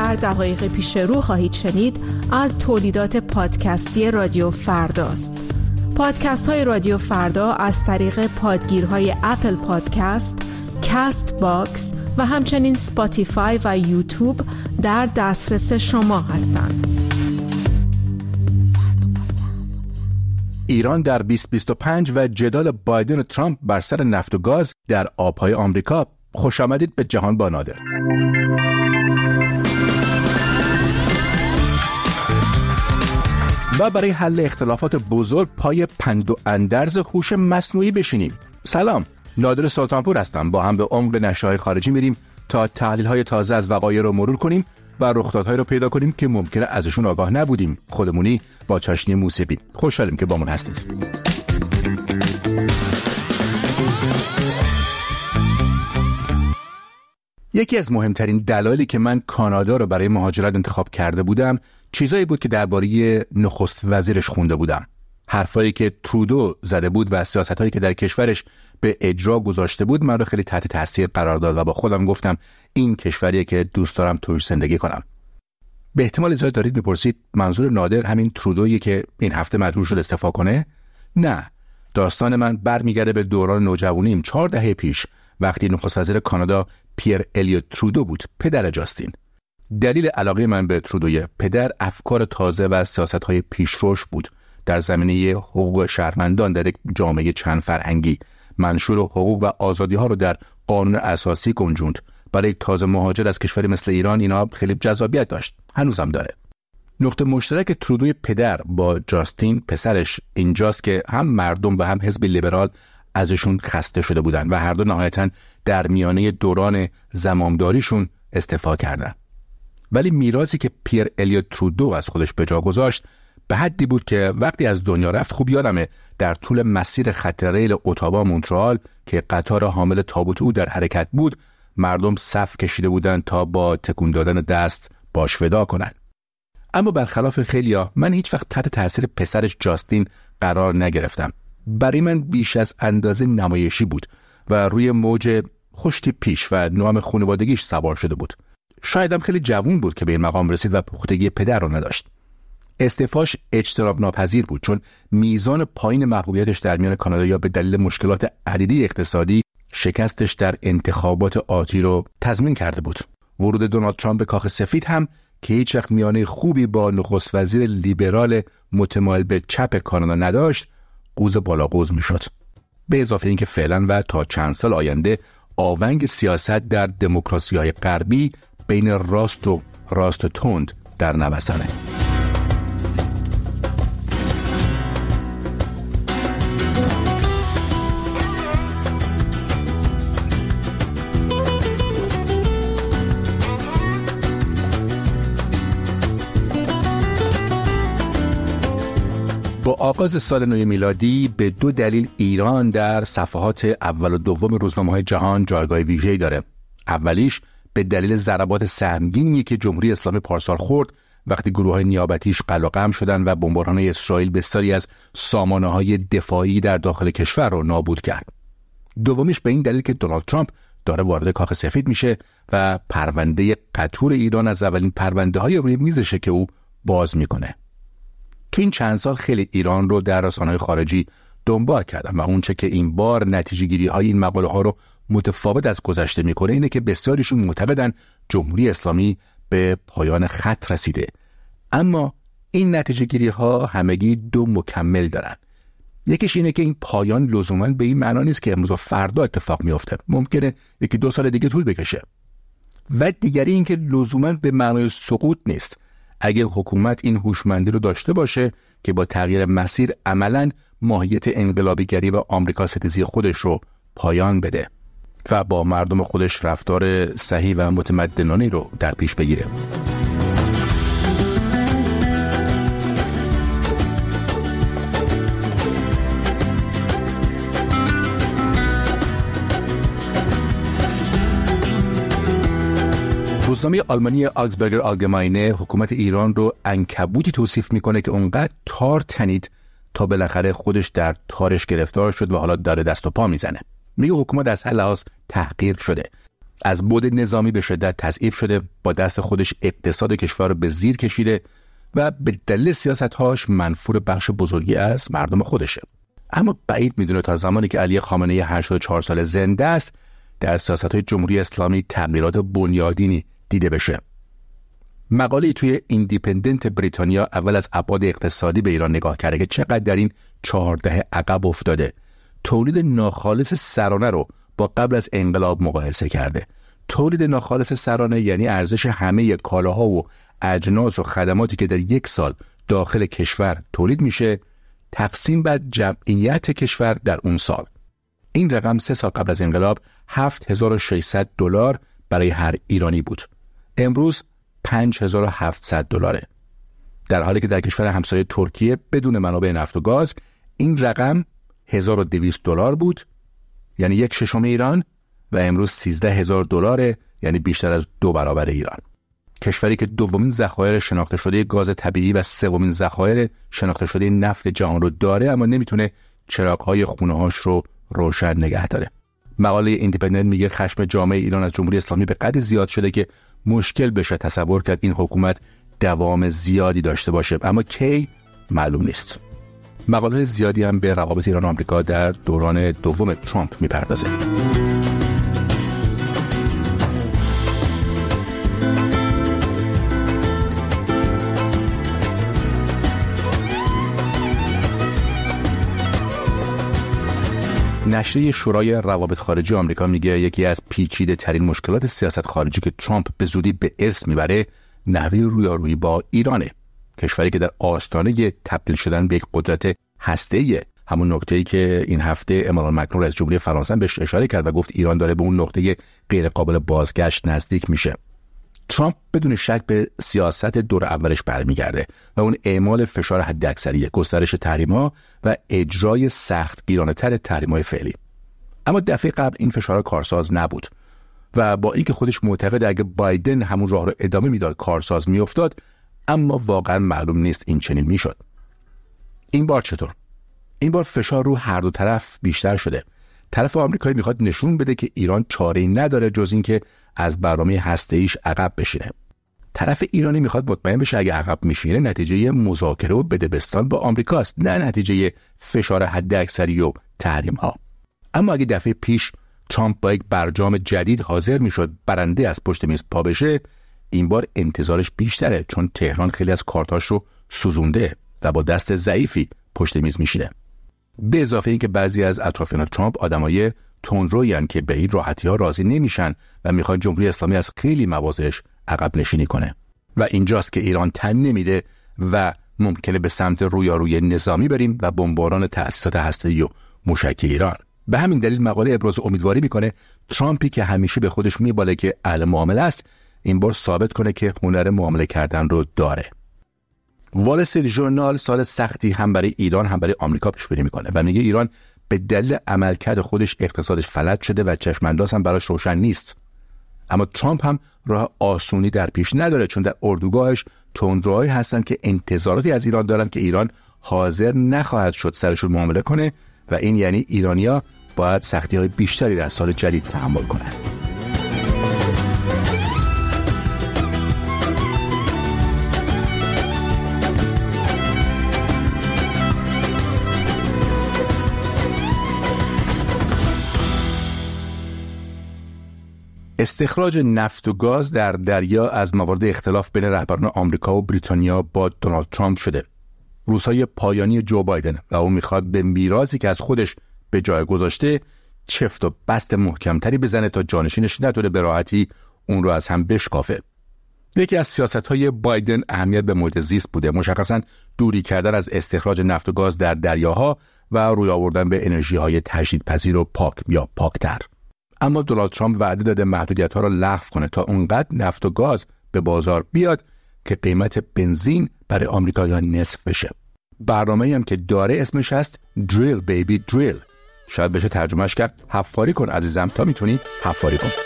در دقایق پیش رو خواهید شنید از تولیدات پادکستی رادیو فرداست. پادکست های رادیو فردا از طریق پادگیرهای اپل پادکست، کست باکس و همچنین سپاتیفای و یوتیوب در دسترس شما هستند. ایران در 2025 و جدال بایدن و ترامپ بر سر نفت و گاز در آبهای آمریکا. خوش آمدید به جهان با نادر. و برای حل اختلافات بزرگ پای پند و اندرز هوش مصنوعی بشینیم. سلام، نادر سلطانپور هستم. با هم به عمق نشریه‌های خارجی میریم تا تحلیل‌های تازه از وقایع رو مرور کنیم و رخدادهایی رو پیدا کنیم که ممکنه ازشون آگاه نبودیم. خودمونی با چاشنی موسیقی. خوشحالیم که با من هستید. یکی از مهمترین دلایلی که من کانادا رو برای مهاجرت انتخاب کرده بودم چیزایی بود که درباره نخست وزیرش خونده بودم. حرفایی که ترودو زده بود و سیاستایی که در کشورش به اجرا گذاشته بود من رو خیلی تحت تاثیر قرار داد و با خودم گفتم این کشوریه که دوست دارم توش زندگی کنم. به احتمال زیاد دارید میپرسید منظور نادر همین ترودویی که این هفته مجبور شد استعفا کنه؟ نه، داستان من برمیگرده به دوران نوجوانیم 4 دهه پیش وقتی نخست وزیر کانادا پیر الیوت ترودو بود، پدر جاستین. دلیل علاقه من به ترودوی پدر افکار تازه و سیاست‌های پیشروش بود در زمینه حقوق شهروندان در یک جامعه چند فرهنگی. منشور حقوق و آزادی‌ها رو در قانون اساسی گنجوند. برای یک تازه مهاجر از کشوری مثل ایران اینا خیلی جذابیت داشت. هنوزم داره. نقطه مشترک ترودوی پدر با جاستین پسرش اینجاست که هم مردم و هم حزب لیبرال ازشون خسته شده بودن و هر دو نهایتاً در میانه دوران زمامداریشون استعفا کردن. ولی میراثی که پیر الیوت ترودو از خودش به جا گذاشت به حدی بود که وقتی از دنیا رفت خوب یادمه در طول مسیر خط ریل اتوبان مونترال که قطار حامل تابوت او در حرکت بود مردم صف کشیده بودند تا با تکون دادن دست باش ودا کنند. اما برخلاف خیلیا من هیچ وقت تحت تاثیر پسرش جاستین قرار نگرفتم. برای من بیش از اندازه نمایشی بود و روی موج خوشتی پیش و نام خانوادگیش سوار شده بود. شایدم خیلی جوان بود که به این مقام رسید و پختگی پدر رو نداشت. استعفاش اجتناب ناپذیر بود چون میزان پایین محبوبیتش در میان کانادایی‌ها به دلیل مشکلات عدیده اقتصادی شکستش در انتخابات آتی رو تضمین کرده بود. ورود دونالد ترامپ به کاخ سفید هم که هیچ وقت میانه خوبی با نخست وزیر لیبرال متمایل به چپ کانادا نداشت قوز بالا قوز میشد. به اضافه اینکه فعلا و تا چند سال آینده آونگ سیاست در دموکراسی‌های غربی بین راست و تند در نوسانه. با آغاز سال نو میلادی به 2 دلیل ایران در صفحات اول و دوم روزنامه‌های جهان جایگاه ویژه‌ای داره. اولیش به دلیل ضربات سهمگینی که جمهوری اسلامی پارسال خورد وقتی گروه‌های نیابتیش قلقم شدن و بمباران اسرائیل بسیاری از سامانه‌های دفاعی در داخل کشور رو نابود کرد. دومیش به این دلیل که دونالد ترامپ داره وارد کاخ سفید میشه و پرونده قطور ایران از اولین پرونده‌های روی میزشه که او باز میکنه. تو این چند سال خیلی ایران رو در رسانه‌های خارجی دنبال کردم و اونچه که این بار نتیجه‌گیری‌های این مقاله‌ها رو متفاوت از گذشته میکنه اینه که بسیاریشون معتقدن جمهوری اسلامی به پایان خط رسیده. اما این نتیجه‌گیری‌ها همگی 2 مکمل دارن. یکیش اینه که این پایان لزوماً به این معنا نیست که امروز و فردا اتفاق میفته. ممکنه 1-2 سال دیگه طول بکشه. و دیگری این که لزوماً به معنای سقوط نیست. اگه حکومت این هوشمندی رو داشته باشه که با تغییر مسیر عملاً ماهیت انقلابیگری و آمریکا ستیزی خودش رو پایان بده و با مردم خودش رفتار صحیح و متمدنانه رو در پیش بگیره. روزنامه آلمانی آگزبرگر آلگماینه حکومت ایران رو عنکبوتی توصیف میکنه که اونقدر تار تنید تا بالاخره خودش در تارش گرفتار شد و حالا داره دست و پا میزنه. میگه حکومت از هر لحاظ تحقیر شده. از بعد نظامی به شدت تضعیف شده، با دست خودش اقتصاد کشور رو به زیر کشیده و به دلیل سیاست‌هاش منفور بخش بزرگی از مردم خودشه. اما بعید میدونه تا زمانی که علی خامنه‌ای 84 ساله زنده است در سیاست‌های جمهوری اسلامی تغییرات بنیادینی دیده بشه. مقاله‌ای توی ایندیپندنت بریتانیا اول از ابعاد اقتصادی به ایران نگاه کرده که چقدر در این 4 دهه عقب افتاده. تولید ناخالص سرانه رو با قبل از انقلاب مقایسه کرده. تولید ناخالص سرانه یعنی ارزش همه کالاها و اجناس و خدماتی که در یک سال داخل کشور تولید میشه تقسیم بر جمعیت کشور در اون سال. این رقم 3 سال قبل از انقلاب $7600 برای هر ایرانی بود. امروز $5700. در حالی که در کشور همسایه ترکیه بدون منابع نفت و گاز این رقم $1200 بود، یعنی 1/6 ایران، و امروز $13000، یعنی بیشتر از 2 برابر ایران. کشوری که دومین ذخایر شناخته شده گاز طبیعی و سومین ذخایر شناخته شده نفت جهان رو داره، اما نمیتونه چراغ‌های خونه‌هاش رو روشن نگه داره. مقاله ایندیپندنت میگه خشم جامعه ایران از جمهوری اسلامی به قدری زیاد شده که مشکل بشه تصور کرد این حکومت دوام زیادی داشته باشه، اما کی معلوم نیست. مقاله زیادی هم به روابط ایران و آمریکا در دوران دوم ترامپ میپردازه. نشریه شورای روابط خارجی آمریکا میگه یکی از پیچیده ترین مشکلات سیاست خارجی که ترامپ به زودی به ارث میبره نحوه رویارویی با ایرانه. کشوری که در آستانه تبدیل شدن به یک قدرت هسته‌ایه. همون نکته‌ای که این هفته امانوئل مکرون رئیس جمهوری فرانسه بهش اشاره کرد و گفت ایران داره به اون نقطه غیر قابل بازگشت نزدیک میشه. ترامپ بدون شک به سیاست دور اولش برمیگرده و اون اعمال فشار حداکثری، گسترش تحریم‌ها و اجرای سختگیرانه‌تر تحریم‌های فعلی. اما دفعه قبل این فشار کارساز نبود و با اینکه خودش معتقد اگه بایدن همون راه رو ادامه میداد کارساز میافتاد، اما واقعا معلوم نیست این چنین میشد. این بار چطور؟ این بار فشار رو هر دو طرف بیشتر شده. طرف آمریکایی میخواد نشون بده که ایران چاره‌ای نداره جز این که از برنامه هسته‌ایش عقب بشینه. طرف ایرانی میخواد مطمئن بشه اگه عقب میشینه نتیجه مذاکره و بدبستان با آمریکاست، نه نتیجه فشار حداکثری و تحریم‌ها. اما اگه دفعه پیش ترامپ با یک برجام جدید حاضر میشد برنده از پشت میز پا بشه، این بار انتظارش بیشتره، چون تهران خیلی از کارتاش رو سوزونده و با دست ضعیفی پشت میز میشینه. به اضافه اینکه بعضی از اطرافیان ترامپ آدمای تندرویان که به این راحتی‌ها راضی نمیشن و میخوان جمهوری اسلامی از خیلی مواضعش عقب نشینی کنه و اینجاست که ایران تن نمیده و ممکنه به سمت رویارویی نظامی بریم و بمباران تأسیسات هسته‌ای و موشکی ایران. به همین دلیل مقاله ابراز امیدواری میکنه ترامپی که همیشه به خودش میباله که اهل معامله است، این بار ثابت کنه که هنر معامله کردن رو داره. وال استریت ژورنال سال سختی هم برای ایران هم برای آمریکا پیش بینی میکنه و میگه ایران به دلیل عملکرد خودش اقتصادش فلج شده و چشمانداز هم براش روشن نیست. اما ترامپ هم راه آسونی در پیش نداره، چون در اردوگاهش تندروهایی هستن که انتظاراتی از ایران دارن که ایران حاضر نخواهد شد سرشون معامله کنه و این یعنی ایرانیا باید سختی‌های بیشتری در سال جدید تحمل کنن. استخراج نفت و گاز در دریا از موارد اختلاف بین رهبران آمریکا و بریتانیا با دونالد ترامپ شده. روزهای پایانی جو بایدن و او میخواد به میراثی که از خودش به جای گذاشته چفت و بست محکمتری بزنه تا جانشینش نتونه به راحتی اون رو از هم بشکافه. یکی از سیاست‌های بایدن اهمیت به محیط زیست بوده، مشخصاً دوری کردن از استخراج نفت و گاز در دریاها و روی آوردن به انرژی‌های تجدیدپذیر و پاک یا پاکتر. اما دونالد ترامپ وعده داده محدودیت‌ها را لغو کنه تا اونقدر نفت و گاز به بازار بیاد که قیمت بنزین برای آمریکایی‌ها نصف بشه. برنامه‌ای هم که داره اسمش هست دریل بیبی دریل. شاید بشه ترجمهش کرد حفاری کن عزیزم تا میتونی حفاری کن.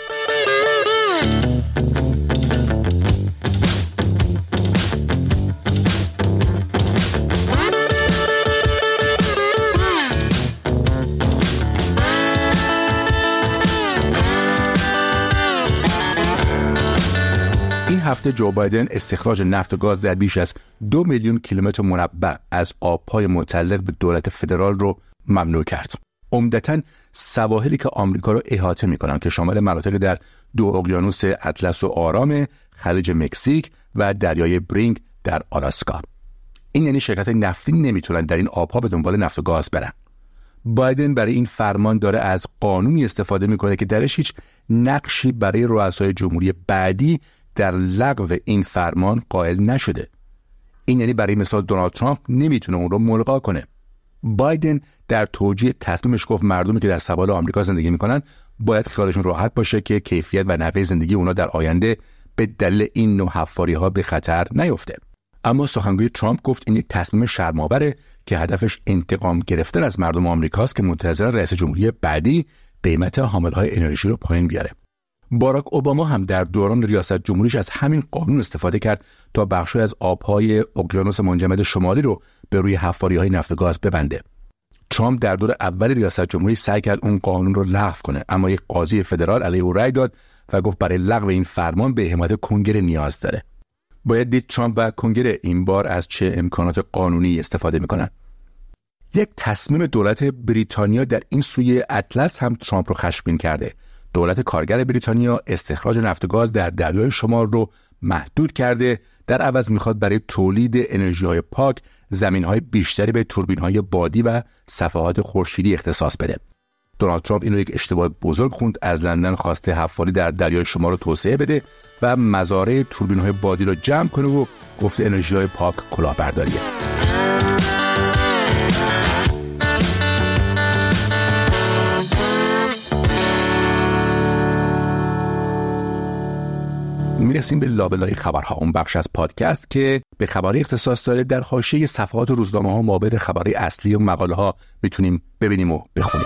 پیشنهاد جو بایدن استخراج نفت و گاز در بیش از 2 میلیون کیلومتر مربع از آبهای متعلق به دولت فدرال رو ممنوع کرد. عمدتاً سواحلی که آمریکا رو احاطه می‌کنن که شامل مناطق در 2 اقیانوس اطلس و آرام، خلیج مکزیک و دریای برینگ در آلاسکا. این یعنی شرکت‌های نفتی نمیتونن در این آبها به دنبال نفت و گاز برن. بایدن برای این فرمان داره از قانونی استفاده میکنه که درش هیچ نقشی برای رؤسای جمهوری بعدی در لغو این فرمان قائل نشده. این یعنی برای مثال دونالد ترامپ نمیتونه اون رو ملغا کنه. بایدن در توجیه تصمیمش گفت مردمی که در سواحل آمریکا زندگی میکنن باید خیالشون راحت باشه که کیفیت و نحوه زندگی اونا در آینده به دلیل این نوع حفاری‌ها به خطر نیفته. اما سخنگوی ترامپ گفت این یک تصمیم شرم‌آوره که هدفش انتقام گرفتن از مردم آمریکاست که منتظر رئیس جمهوری بعدی قیمت حامل‌های انرژی رو پایین بیاره. باراک اوباما هم در دوران ریاست جمهوریش از همین قانون استفاده کرد تا بخشی از آب‌های اقیانوس منجمد شمالی رو به روی حفاری‌های نفت و گاز ببنده. ترامپ در دور اول ریاست جمهوری سعی کرد اون قانون رو لغو کنه، اما یک قاضی فدرال علیه او رأی داد و گفت برای لغو این فرمان به حمایت کنگره نیاز داره. باید دید ترامپ و کنگره این بار از چه امکانات قانونی استفاده میکنن. یک تصمیم دولت بریتانیا در این سوی اطلس هم ترامپ رو خشمگین کرده. دولت کارگر بریتانیا استخراج نفت و گاز در دریای شمال رو محدود کرده، در عوض میخواد برای تولید انرژی‌های پاک زمین‌های بیشتری به توربین‌های بادی و صفحات خورشیدی اختصاص بده. دونالد ترامپ اینو یک اشتباه بزرگ خوند، از لندن خواسته حفاری در دریای شمال رو توسعه بده و مزارع توربین‌های بادی رو جمع کنه و گفته انرژی‌های پاک کلاهبرداریه. میرسیم به لابلای خبرها، اون بخش از پادکست که به خبری اختصاص داره. در حاشیه صفحات روزنامه‌ها مابعد خبری اصلی و مقاله‌ها میتونیم ببینیم و بخونیم.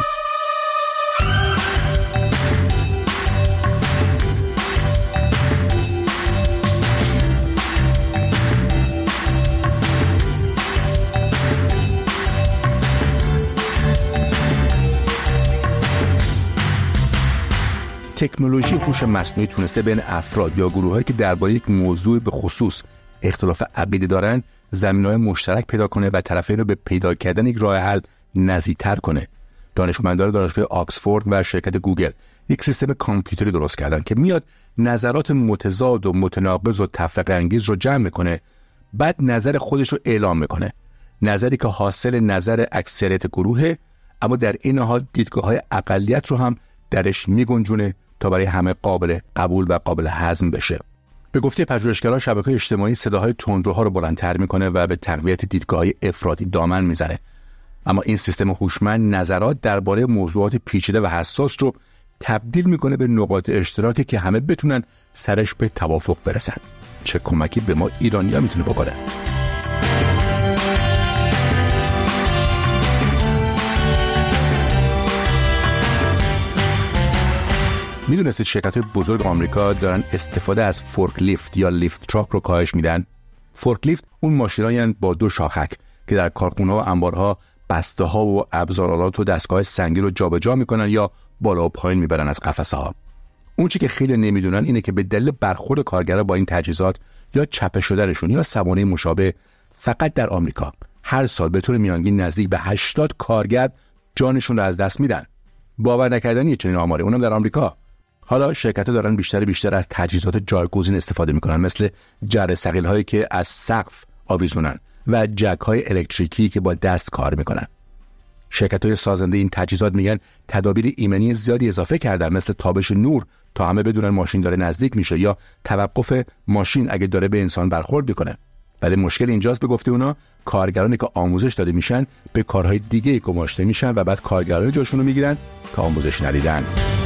تکنولوژی هوش مصنوعی تونسته بین افراد یا گروه‌هایی که درباره یک موضوع به خصوص اختلاف عقیده دارن زمینه‌های مشترک پیدا کنه و طرفین رو به پیدا کردن یک راه حل نزدیک‌تر کنه. دانشمندان دانشگاه آکسفورد و شرکت گوگل یک سیستم کامپیوتری درست کردن که میاد نظرات متضاد و متناقض و تفرقه انگیز رو جمع میکنه، بعد نظر خودش رو اعلام میکنه. نظری که حاصل نظر اکثریت گروهه، اما در این حال دیدگاه‌های اقلیت رو هم درش میگنجونه تا برای همه قابل قبول و قابل هضم بشه. به گفته پژوهشگران شبکه‌های اجتماعی صداهای تندروها رو بلندتر میکنه و به تقویت دیدگاه‌های افراطی دامن میزنه. اما این سیستم هوشمند نظرات درباره موضوعات پیچیده و حساس رو تبدیل میکنه به نقاط اشتراکی که همه بتونن سرش به توافق برسن. چه کمکی به ما ایرانی‌ها میتونه بکنه؟ میدونستید شرکت‌های بزرگ آمریکا دارن استفاده از فورک لیفت یا لیفت تراک رو کاهش میدن؟ فورک لیفت اون ماشینایی با 2 شاخک که در کارخونه‌ها و انبارها بسته‌ها و ابزارآلات و دستگاه سنگی رو جابجا میکنن یا بالا و پایین میبرن از قفسه‌ها. اون چیزی که خیلی نمیدونن اینه که به دلیل برخورد کارگرا با این تجهیزات یا چپه شدنشون یا سوانه مشابه، فقط در آمریکا هر سال به طور میانگین نزدیک به 80 کارگر جانشون رو از دست میدن. باور نکردنیه چنین آماری، اونم در آمریکا. حالا شرکت‌ها دارن بیشتر از تجهیزات جایگزین استفاده میکنن، مثل جره ثقیل‌هایی که از سقف آویزونن و جک‌های الکتریکی که با دست کار میکنن. شرکت‌های سازنده این تجهیزات میگن تدابیر ایمنی زیادی اضافه کردن، مثل تابش نور تا همه بدونن ماشین داره نزدیک میشه یا توقف ماشین اگه داره به انسان برخورد میکنه. ولی مشکل اینجاست، به گفته اونا، کارگرانی که آموزش داده میشن به کارهای دیگه گماشته میشن و بعد کارگران جاشون رو میگیرن که آموزش ندیدن.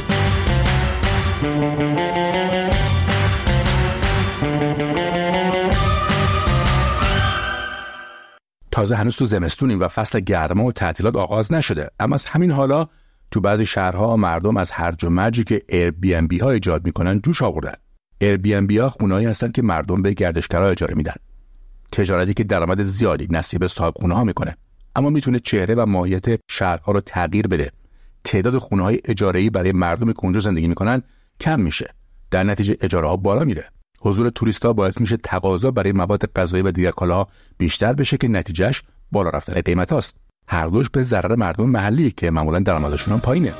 تازه هنوز تو زمستونیم و فصل گرما و تعطیلات آغاز نشده، اما از همین حالا تو بعضی شهرها مردم از هرج و مرجی که ایر بی ام بی ها ایجاد میکنن جوش آوردن. ایر بی ام بی ها خونه‌ای هستن که مردم به گردشگرها اجاره میدن. تجارتی که درآمد زیادی نصیب صاحب خونه‌ها میکنه، اما میتونه چهره و ماهیت شهرها رو تغییر بده. تعداد خونه‌های اجاره‌ای برای مردم که اونجا زندگی میکنن کم میشه. در نتیجه اجاره‌ها بالا میره. حضور توریست‌ها باعث میشه تقاضا برای مواد غذایی و دیگر کالاها بیشتر بشه که نتیجهش بالا رفتن قیمت‌هاست. هر دوش به ضرر مردم محلی که معمولاً درآمدشون هم پایینه.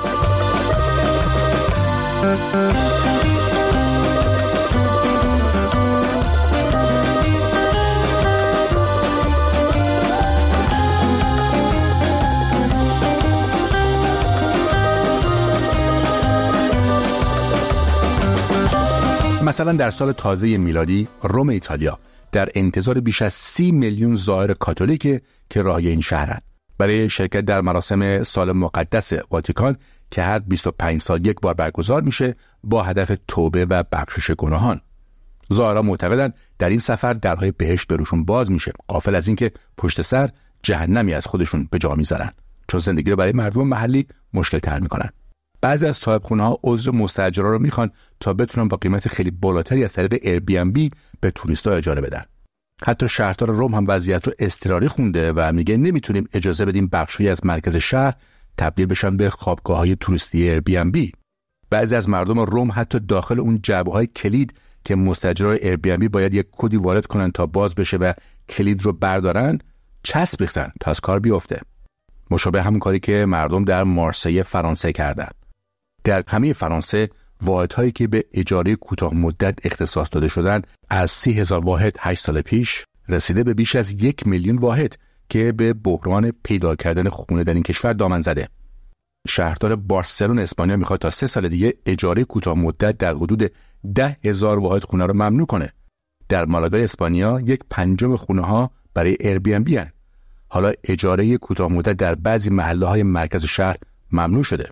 مثلا در سال تازه میلادی روم ایتالیا در انتظار بیش از 30 میلیون زائر کاتولیک که راهی این شهرند برای شرکت در مراسم سال مقدس واتیکان که هر 25 سال یک بار برگزار میشه با هدف توبه و بخشش گناهان. زائران معتقدند در این سفر درهای بهشت به روشون باز میشه، غافل از اینکه پشت سر جهنمی از خودشون به جا میذارن، چون زندگی رو برای مردم محلی مشکل تر میکنن. بعضی از صاحبخونه‌ها عذر مستاجرا رو میخوان تا بتونن با قیمت خیلی بالاتری از طریق ایربی‌ان‌بی به توریست‌ها اجاره بدن. حتی شهردار روم هم وضعیت رو اضطراری خونده و میگه نمیتونیم اجازه بدیم بخشی از مرکز شهر تبدیل بشن به خوابگاه‌های توریستی ایربی‌ان‌بی. بعضی از مردم روم حتی داخل اون جعبه‌های کلید که مستاجرای ایربی‌ان‌بی باید یک کدی وارد کنن تا باز بشه و کلید رو بردارن، چسب ریختن تا از کار بیفته. مشابه همون کاری که مردم در مارسی فرانسه کردن. در همه فرانسه واحدهایی که به اجاره کوتاه مدت اختصاص داده شدن از 30,000 واحد 8 سال پیش رسیده به بیش از 1 میلیون واحد که به بحران پیدا کردن خونه در این کشور دامن زده. شهردار بارسلون اسپانیا میخواد تا 3 سال دیگه اجاره کوتاه مدت در حدود 10,000 واحد خونه رو ممنوع کنه. در مالاگا اسپانیا 1/5 خونه ها برای ایربی‌ان‌بی هستند. حالا اجاره کوتاه مدت در بعضی محله‌های مرکز شهر ممنوع شده.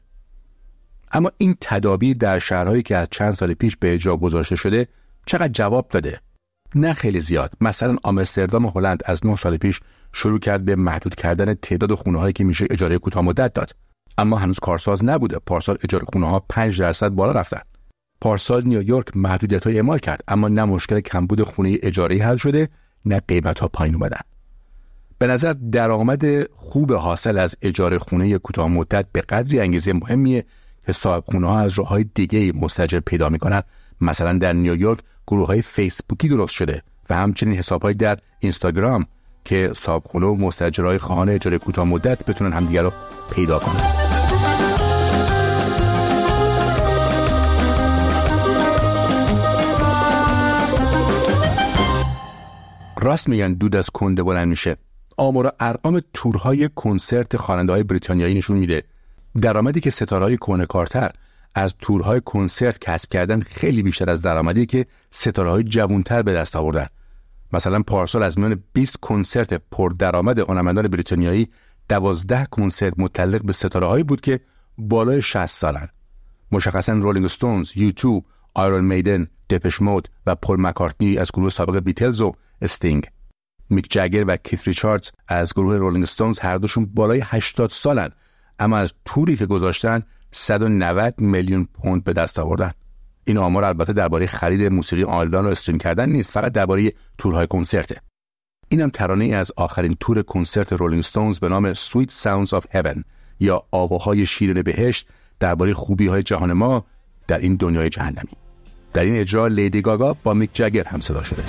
اما این تدابیر در شهرهایی که از چند سال پیش به اجرا گذاشته شده چقدر جواب داده؟ نه خیلی زیاد. مثلا آمستردام هلند از 9 سال پیش شروع کرد به محدود کردن تعداد خونه‌هایی که میشه اجاره کوتاه مدت داد. اما هنوز کارساز نبوده. پارسال اجاره خونه‌ها 5% بالا رفتن. پارسال نیویورک محدودیت‌های اعمال کرد، اما نه مشکل کمبود خونه اجاره‌ای حل شده، نه قیمت‌ها پایین اومدن. به نظر درآمد خوب حاصل از اجاره خونه کوتاه مدت به قدری انگیزه مهمیه که صاحبخونه‌ها از راه‌های دیگه‌ای مستاجر پیدا می‌کنن. مثلا در نیویورک گروه‌های فیسبوکی درست شده و همچنین حساب‌های در اینستاگرام که صاحبخونه و مستاجرای خواهان اجاره کوتاه مدت بتونن همدیگر رو پیدا کنن. راست میگن دود از کنده بلند میشه. آمار و ارقام تورهای کنسرت خواننده‌های بریتانیایی نشون میده درآمدی که ستاره‌های کهنه‌کارتر از تورهای کنسرت کسب کردن خیلی بیشتر از درآمدی که ستاره‌های جوانتر به دست آوردن. مثلا پارسال از میان 20 کنسرت پردرآمد هنرمندان بریتانیایی 12 کنسرت متعلق به ستاره‌هایی بود که بالای 60 سالن. مشخصاً رولینگ استونز، یوتیوب، آیرون میدن، دپش مود و پول مکارتنی از گروه سابق بیتلز و استینگ. میک جگر و کیت ریچاردز از گروه رولینگ استونز هر دوشون بالای 80 سالن، اما از توری که گذاشتن 190 میلیون پوند به دست آوردن. این آمار البته درباره خرید موسیقی آنلاین و استریم کردن نیست، فقط درباره تورهای کنسرته. اینم ترانه‌ای از آخرین تور کنسرت رولینگ استونز به نام Sweet Sounds of Heaven یا آواهای شیرین بهشت درباره خوبی‌های جهان ما در این دنیای جهنمی. در این اجرا لیدی گاگا با میک جگر هم صدا شده.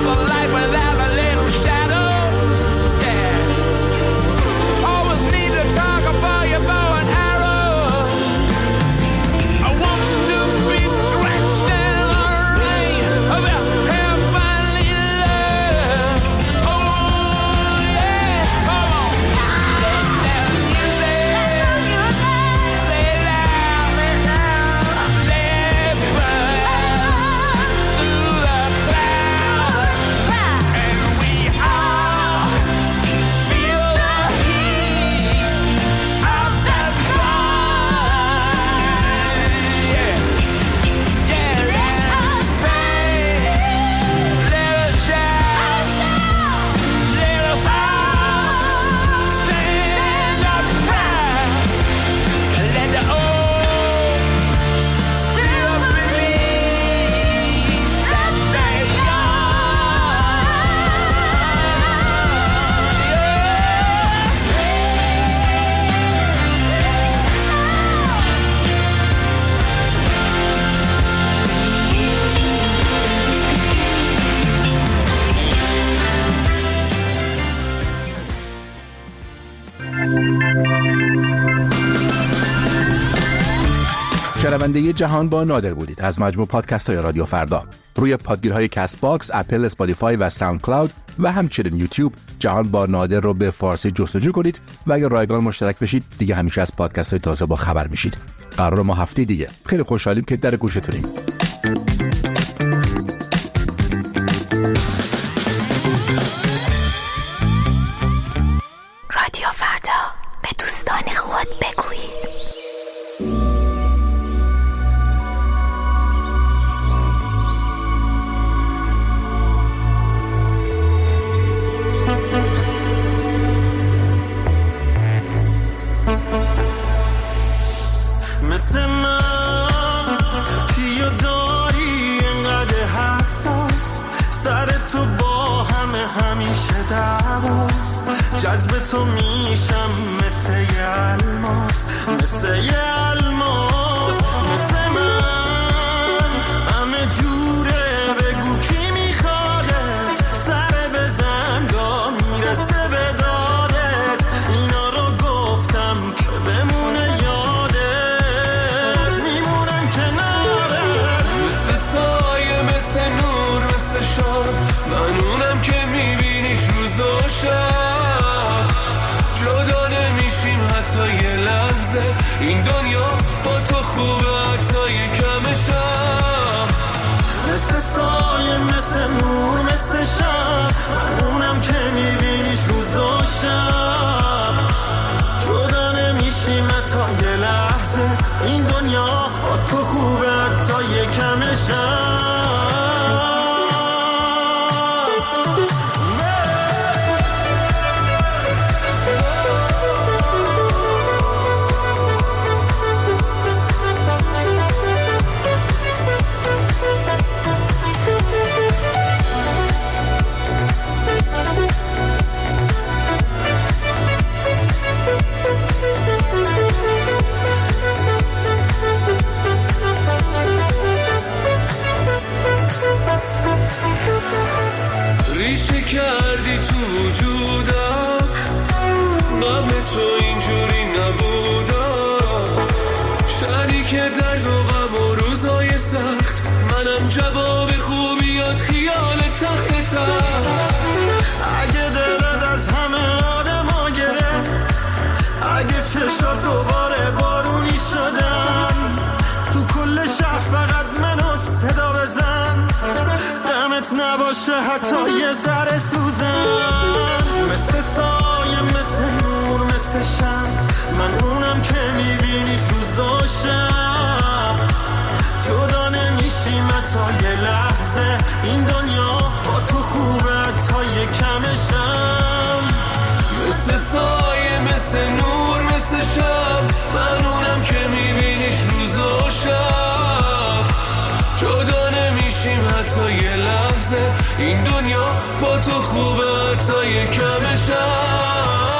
Always need a شنونده جهان با نادر بودید از مجموع پادکست های رادیو فردا. روی پادگیرهای کست باکس، اپل، اسپاتیفای و ساوند کلاود و همچنین یوتیوب جهان با نادر رو به فارسی جستجو کنید و اگر رایگان مشترک بشید دیگه همیشه از پادکست های تازه با خبر میشید. قرار ما هفته دیگه خیلی خوشحالیم که در گوشتونیم. رادیو فردا، به دوستان خود بگویید. مثل من کیو داری اینقدر حساس، سر تو با همیشه دعواست، جذب تو میشم مثل یه الماس، مثل یه الماس. مثل من همه جوره، بگو کی میخوادت، سر بزن گاه میرسه به دادت، اینا رو گفتم که بمونه یادت، میمونم کنارت، مثل سایه، مثل نور، مثل شب، من اونم که میبینیش روز و شب، جدا نمیشیم حتی یه لحظه، این دنیا با تو خوبه حتی یه کمشم، مثل سایه، مثل نور، مثل شب، من اونم که میبینیش روز و شب، جدا نمیشیم حتی یه لحظه، این دنیا با تو خوبه حتی یه کمشم. ریشه کردی تو وجودم، قبل تو اینجوری نبودم، شریک درد و غم و روزای سخت، منم جواب خوبیات خیال تخت تخت. اگه دلت از همه آدم ها گرفت، اگه چشات دوباره بارونی شدن، تو کل شهر فقط منو صدا بزن، دمت نباشه حتی یه ذره سوزن، مثل سایه، مثل نور، مثل شب، من اونم که میبینیش روز و شب، جدا نمیشیم حتی یه لحظه، این دنیا با تو خوبه حتی یه کمشم، مثل سایه، مثل نور، مثل شب، من اونم که میبینیش روز و شب، جدا نمیشیم حتی یه لحظه، این دنیا با تو خوبه حتی یه کمشم.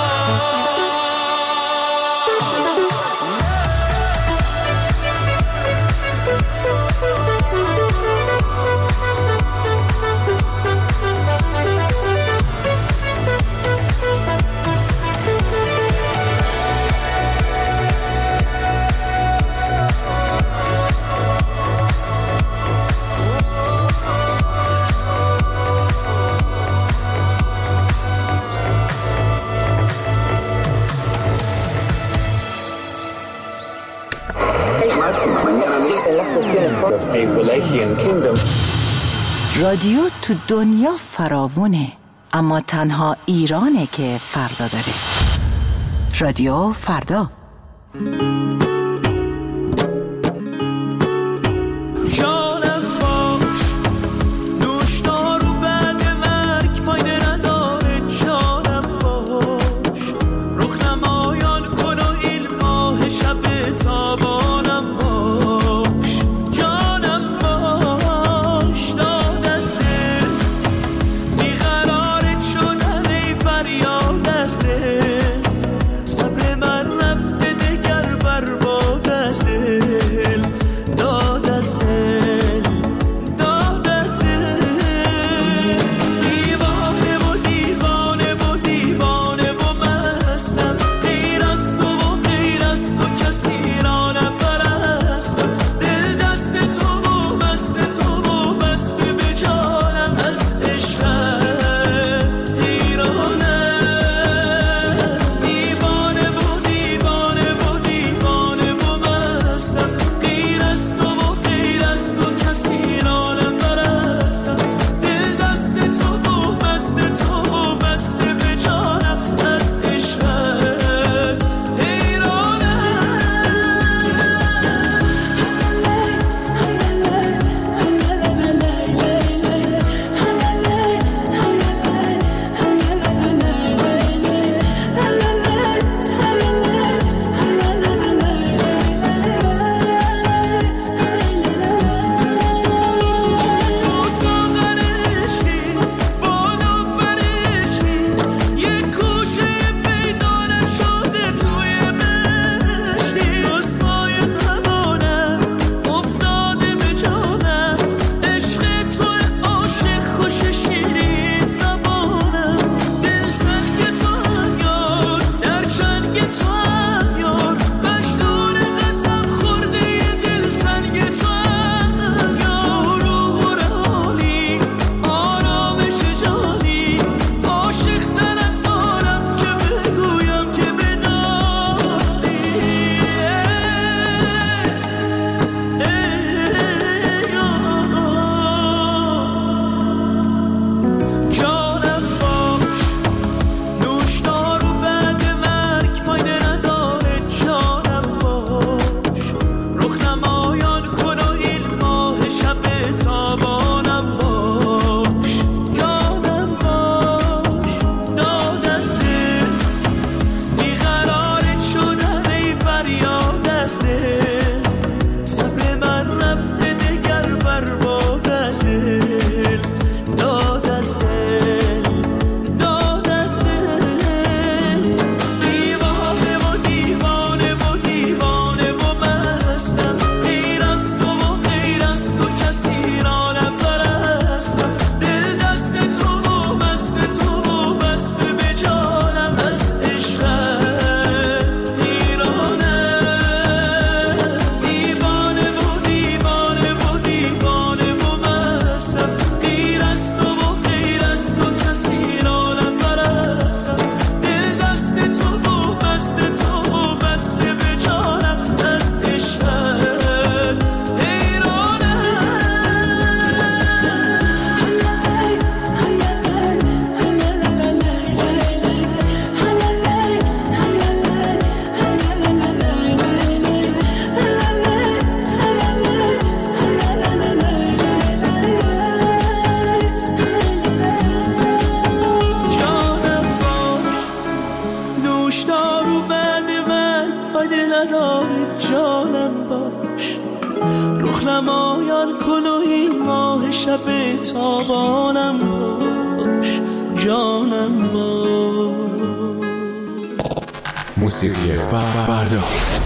رادیو تو دنیا فراوونه، اما تنها ایرانه که فردا داره. رادیو فردا. صبر من رفته دگر بر نمایان کن و این ماه شب تابانم باش، جانم باش. موسیقی فردا.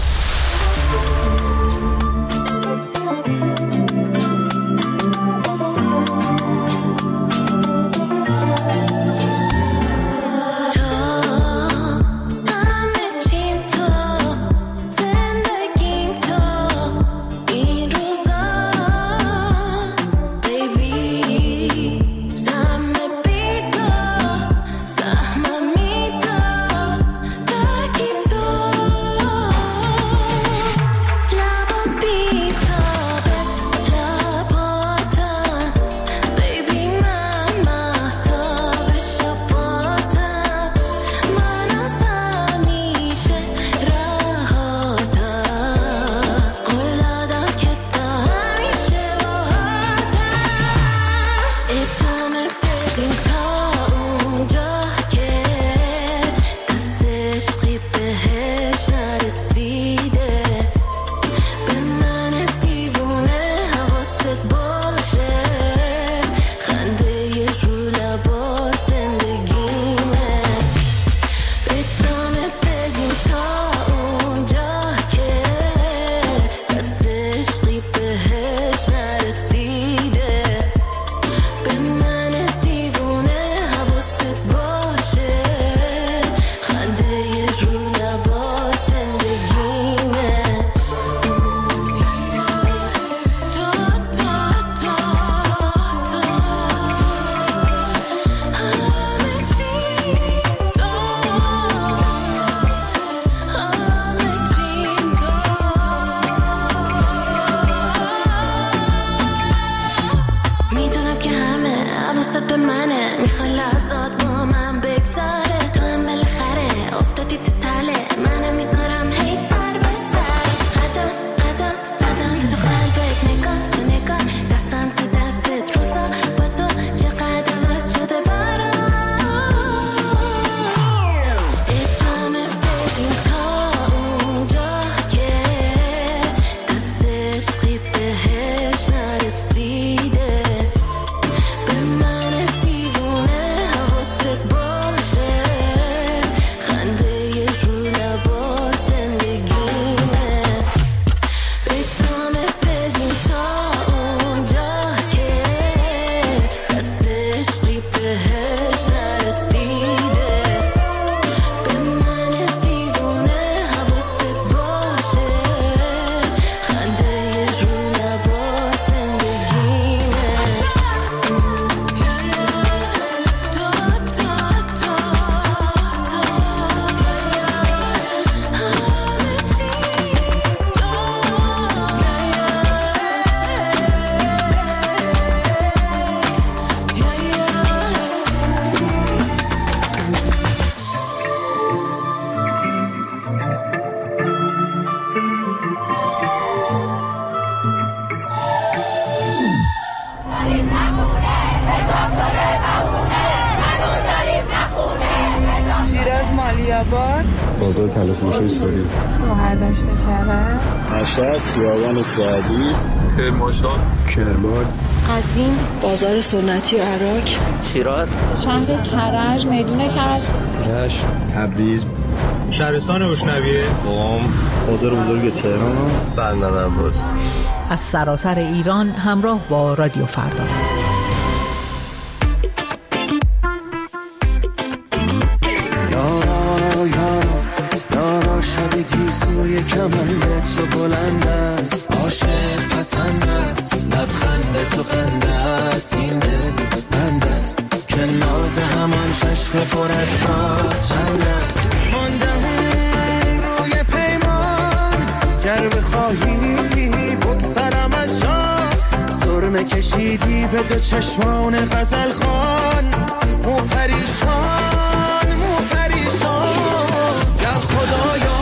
بازار تلفروشی سوری مهرداشت کرد مشهد خیابان سعدی کرمان قزوین بازار سنتی عراق شیراز شهر کرج میدون کرج رشت تبریز شهرستان روشنویه قم بازار بزرگ تهران بندر عباس. از سراسر ایران همراه با رادیو فردا. گیسوی کمند تو بلند است، عاشق پسند است، لبخند تو خنده است، این دل بند است که ناز همان چشم پر از راز چند است. ماندم روی پیمان گر بخواهی بگذرم از جان، سرمه کشیدی به دو چشمان غزل خوان، مو پریشان مو پریشان. گر خدایا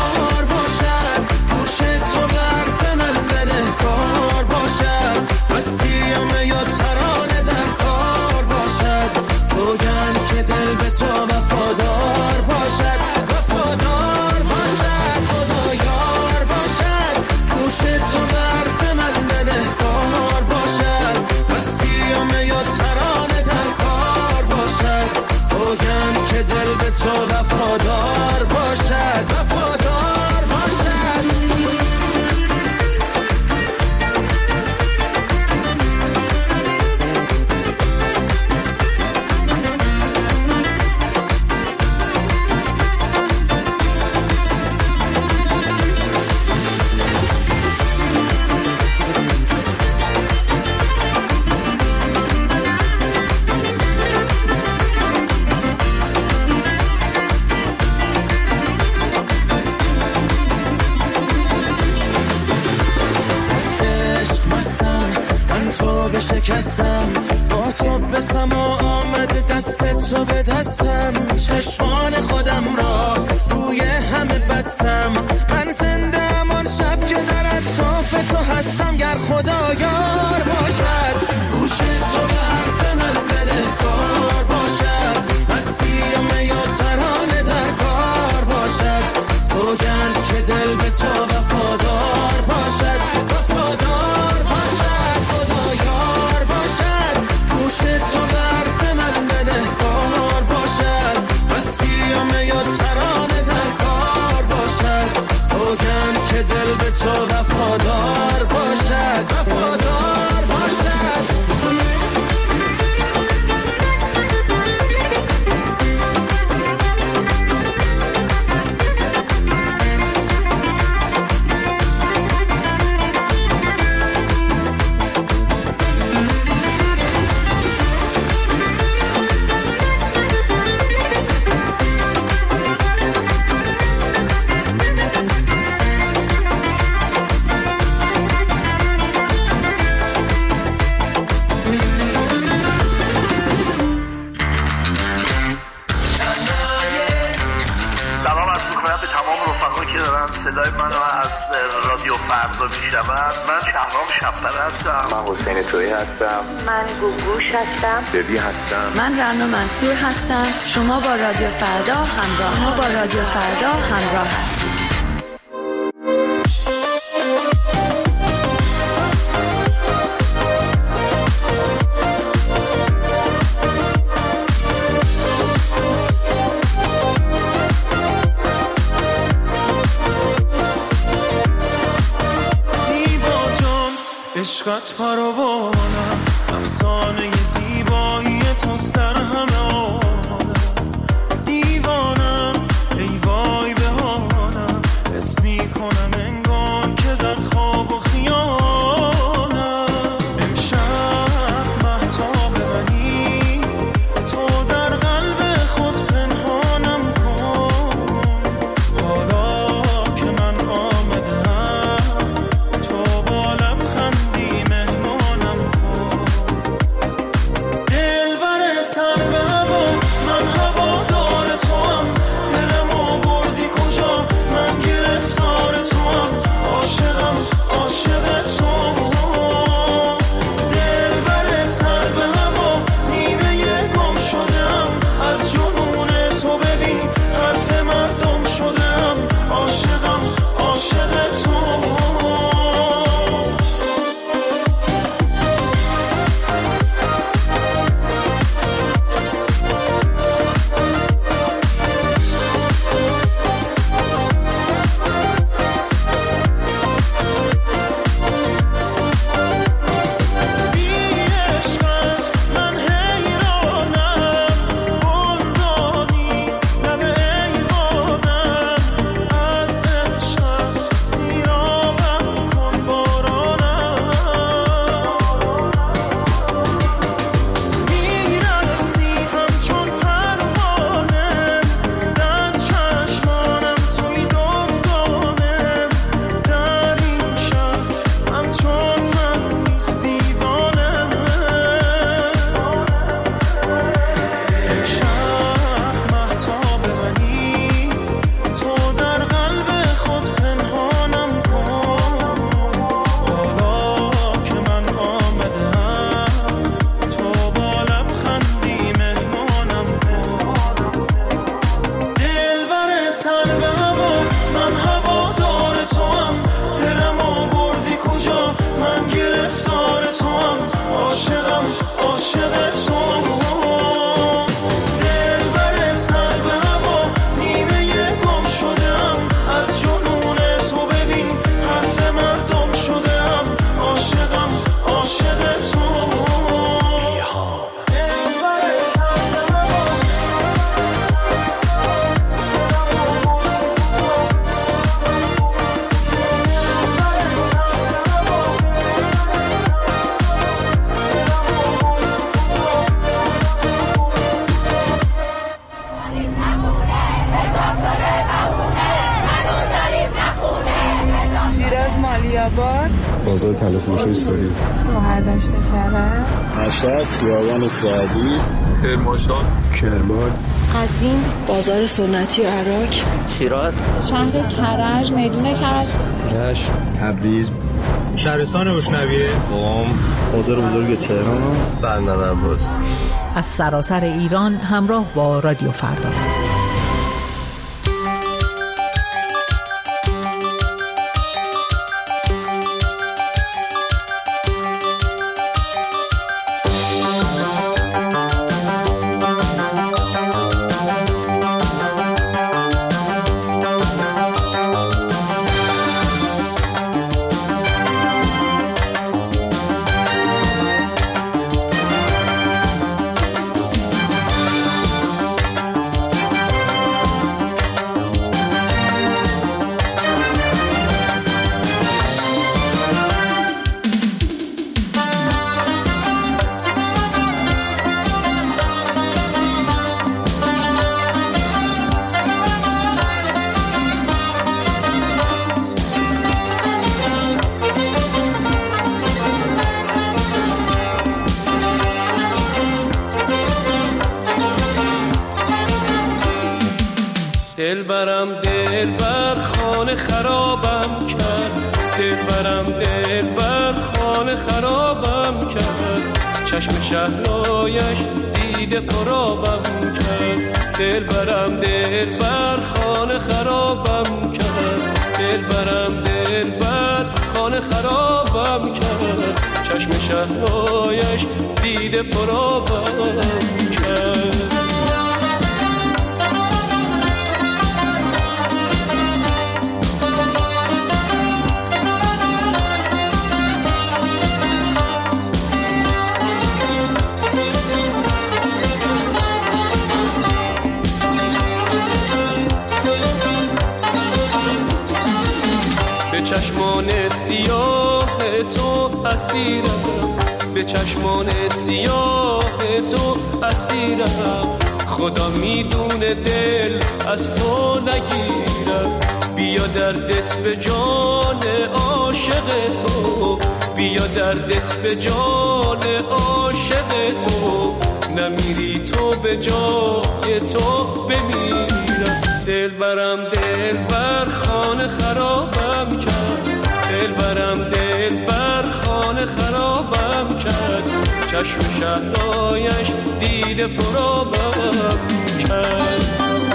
دل به تو وفادار باشد، وفادار باشد، خدا یار باشد، گوش تو به حرف من بده. تو بشکستم، با تو بسم و آمد دست تو به دستم، چشمان خودم را روی همه بستم. من زنده ام آن شب که در اطراف تو هستم. گر خدا یار باشد گوش تو به حرف من بده کار باشد، مسیح یا ترانه در کار باشد، سوگند که دل به تو وفادار باشد، وفادار باشد، خدا یار باشد. گوش تو به حرف من بده کار باشد، مسیح یا ترانه در کار باشد، سوگند که دل به تو وفادار باشد، وفادار باشد. صدای منو از رادیو فردا میشنوند. من شهرام شب‌پره هستم. من حسین تویی هستم. من گوگوش هستم. ببی هستم. من رنا منصور هستم. شما با رادیو فردا همراه هستید. عشقت پروانم، افسانه زیبایی توست در همه عالم. دیوانم ای وای بهانم، حس میکنم انگار که در خواب و خیالم. امشب مهتاب منی، تو در قلب خود پنهانم کن. حالا که من آمدم تو با لبخندی مهمانم کن. دلبر سر به تلافروش‌های ساری. بهرداشت کرج، مشهد، خیابان سعدی، کرمانشاه، کرمان، قزوین، بازار سنتی عراق، شیراز، شهر کرج، میدون کرج، رشت، تبریز، شهرستان اشنویه، قم، بازار بزرگ تهران، بندر عباس. از سراسر ایران همراه با رادیو فردا. دلبرم دلبر خانه خرابم کرد، دلبرم دلبر خانه خرابم کرد، چشم شهلایش دیده پرابم کرد. دلبرم دلبر خانه خرابم کرد، دلبرم دلبر خانه خرابم کرد، چشم شهلایش دیده پرابم کرد. به چشمان سیاه تو اسیرم، به چشمان سیاه تو اسیرم، خدا میدونه دل از تو نگیرم. بیا دردت به جان عاشق تو، بیا دردت به جان عاشق تو، نمیری تو به جای تو بمیرم. دلبرم دلبر خانه خرابم کرد، دلبرم دلبر خانه خرابم کرد، چشم شهلایش دیده پرابم کرد.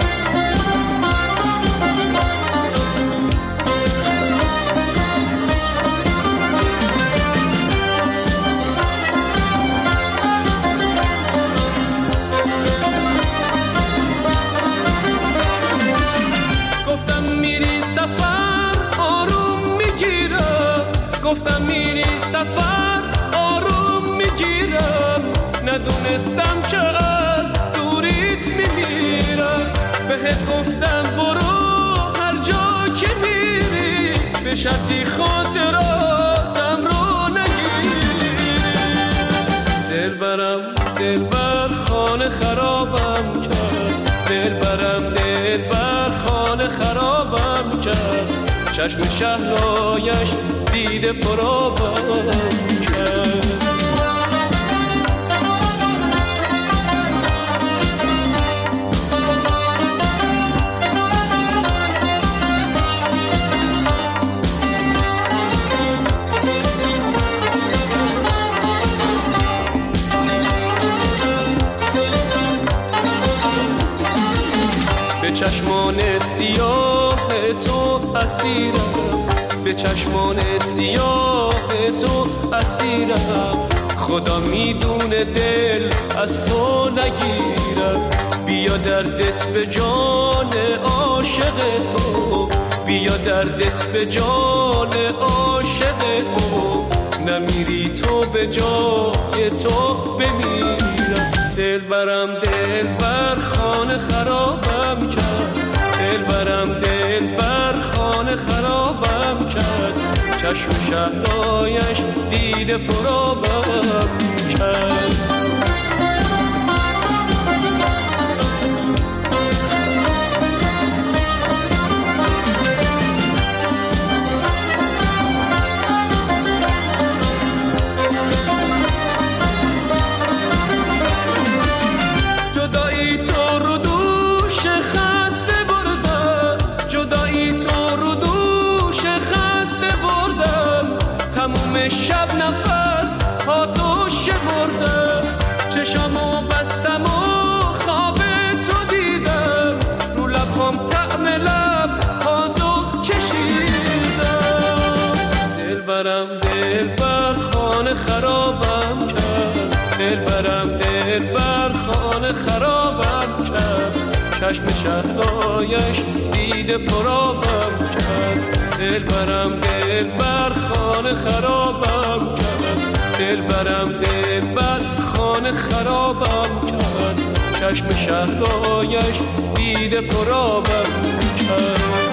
گفتم میری سفر آروم میگیرم، ندونستم که از دوریت میمیرم. بهت گفتم برو هر جا که میری، به شرطی خاطراتم رو نگیری. دلبرم دلبر خانه خرابم کرد، دلبرم دلبر خانه خرابم کرد، چشم شهلایش دیده پرابم کرد. به چشمان سیاه تو اسیرم، به چشمان سیاه تو اسیرم، خدا میدونه دل از تو نگیرم. بیا دردت به جان عاشق تو، بیا دردت به جان عاشق تو، نمیری تو به جای تو بمیرم. دلبرم دلبر خانه خرابم کرد، دلبرم دلبر خانه خرابم کرد، چشم شهلایش دیده پرابم کرد. نفس پاتو شمرده، چشامو بستم و خواب تو دیدم، رو لبام طعم لب پاتو چشیدم. دلبرم دلبر خانه خرابم کرد، دلبرم دلبر خانه خرابم کرد، چشم شهلایش دیده پرابم کرد. دلبرم دلبر خانه خرابم کرد، دلبرم دلبر خانه خرابم کرد، چشم شهلایش دیده پرابم کرد.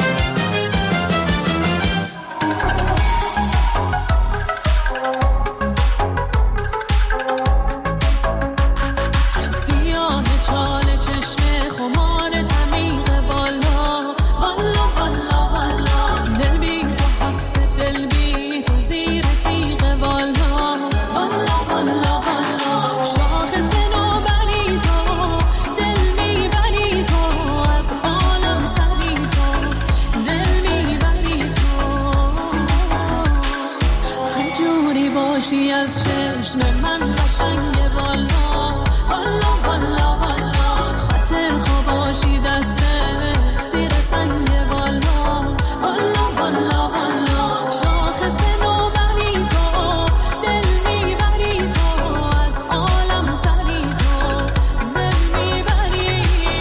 از چشم من قشنگه والا والا والا والا، خاطر خواباشی دستت زیر سنگه والا والا والا والا، شاخص نوبری تو دل میبری تو، از عالم سری تو دل میبری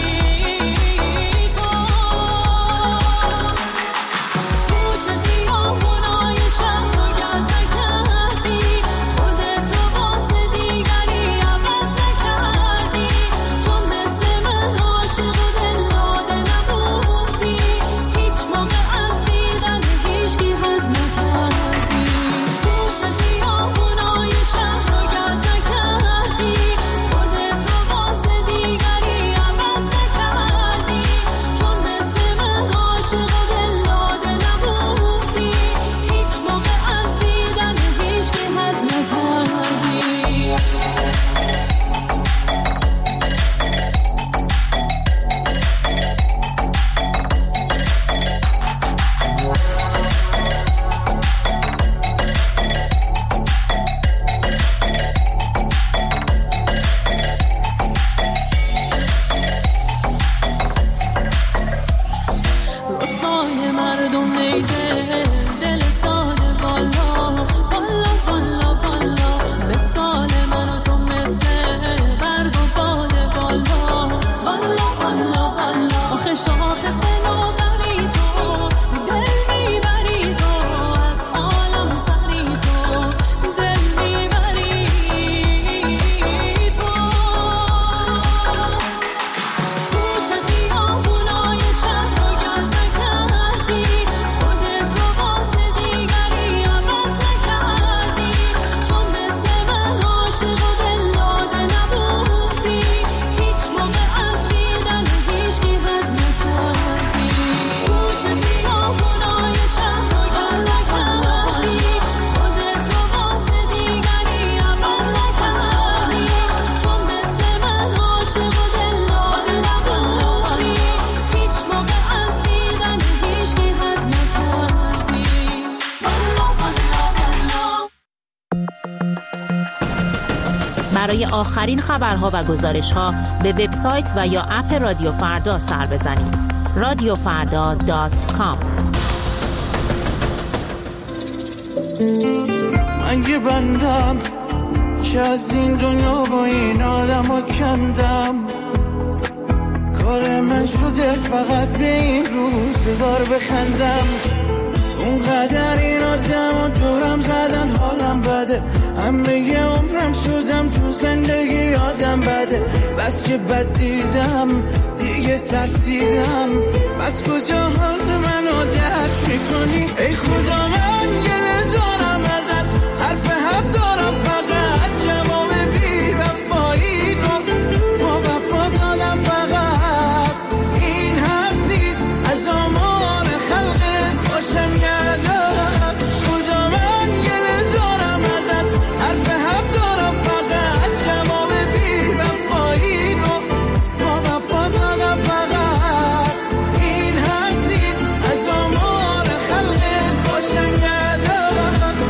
تو. کوچه خیابونای شهر رو گزه کردی، برای آخرین خبرها و گزارش‌ها به وبسایت و یا اپ رادیو فردا سر بزنید. radiofarda.com. من که بندم که از این دنیا با این آدم ها کندم، کار من شده فقط به این روزگار بخندم. اونقدر این آدم ها دورم زدن حالم بده، همه یه عمرم شدم تو زندگی آدم بده. بس که بد دیدم دیگه ترسیدم، بس کجا حال منو درک میکنی؟ ای خدا من گله دارم ازت، حرف حق دارم فقط جواب بی وفایی رو با وفا دادم، فقط این حق نیست از آمار خلقت باشم یادم. خدا من گله دارم ازت، حرف حق دارم فقط جواب بی وفایی رو با وفا دادم، فقط این حق نیست از آمار خلقت باشم یادم.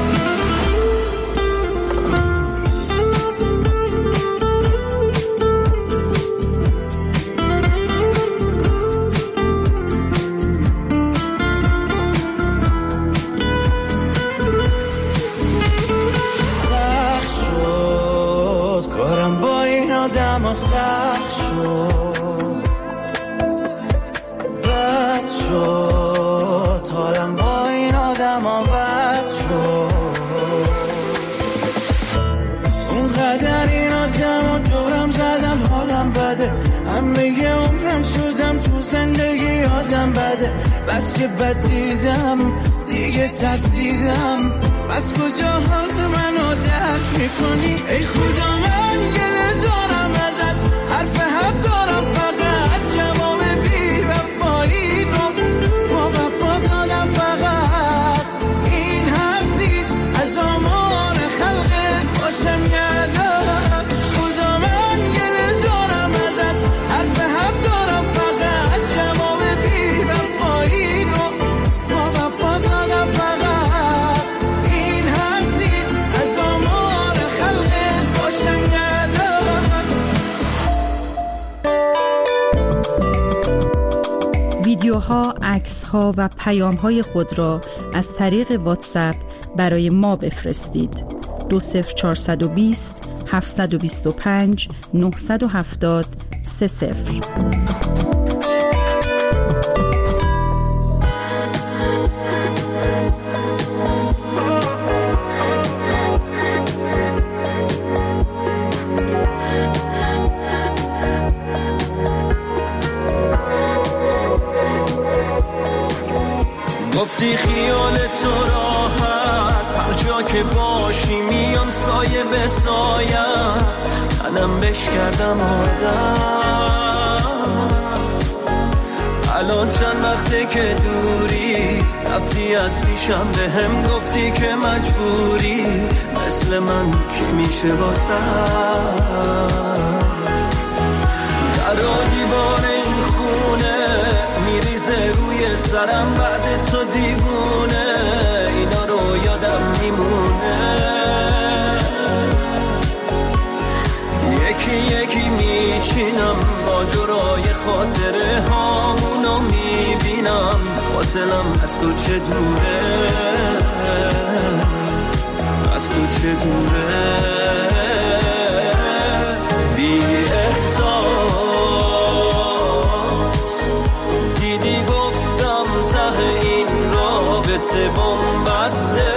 اما سخت شد، بد شد، حالم با این آدم ها بد شد. اینقدر این آدم ها دورم زدم حالم بده، همه یه عمرم شدم تو زندگی آدم بده. بس که بد دیدم دیگه ترسیدم، بس کجا حال منو درک میکنی؟ ای خدا من گله دارم ازت، حرف حق دارم، فقط جواب بی وفایی رو با وفا دادم. فقط این حق نیست از آمار خلقت باشم یادم. خدا من گله دارم ازت، حرف حق دارم، فقط جواب بی وفایی رو با وفا دادم. فقط این حق نیست از آمار خلقت باشم یادم. ویدیوها، عکس‌ها و پیام‌های خود را از طریق واتساپ برای ما بفرستید. 20420 725 970 30. گفتی خیال تو راحت، هر جا که باشی میام سایه به سایت، منم بش کردم عادت. الان چند وقته که دوری، رفتی از پیشم به هم گفتی که مجبوری، مثل من کی میشه واسه در دیوار این خونه میریزه روی سرم بعد تو دیوونه، اینا رو یادم میمونه. یکی یکی میچینم ماجرای خاطره هامونو میبینم، فاصلم از تو چه دوره، از تو چه دوره. بی احساس دیدی گفتم ته این رابطه بنبسته،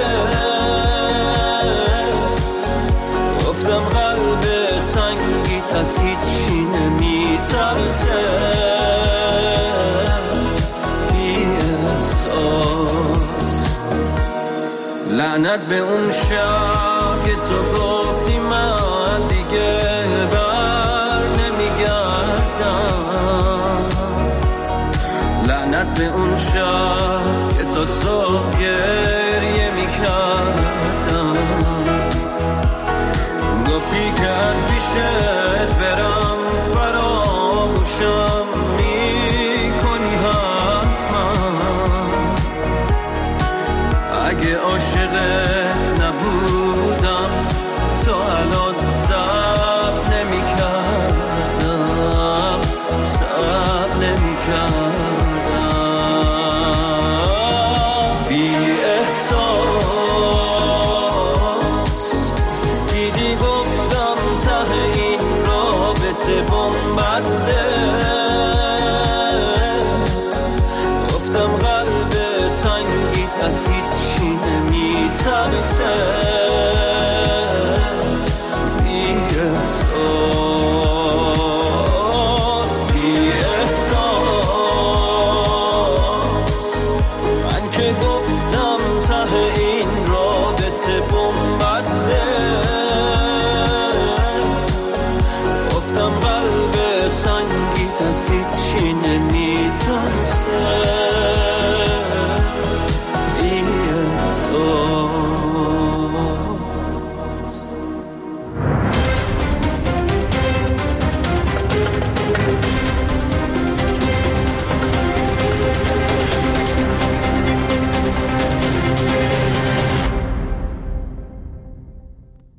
گفتم قلب سنگی از هیچی نمیترسه. بی احساس لعنت به اون شب که تو گفتی من دیگه بر نمیگردم، لعنت به اون شب که تو صبح گریه میکردم. گفتی که از پیشت برم فراموشم میکنی حتما، اگه عاشقت نبودم تو الان صبر نمیکردم، صبر نمیکردم. بی احساس دیدی گفتم ته این رابطه بنبسته، گفتم قلب سنگیت از هیچی نمیترسه.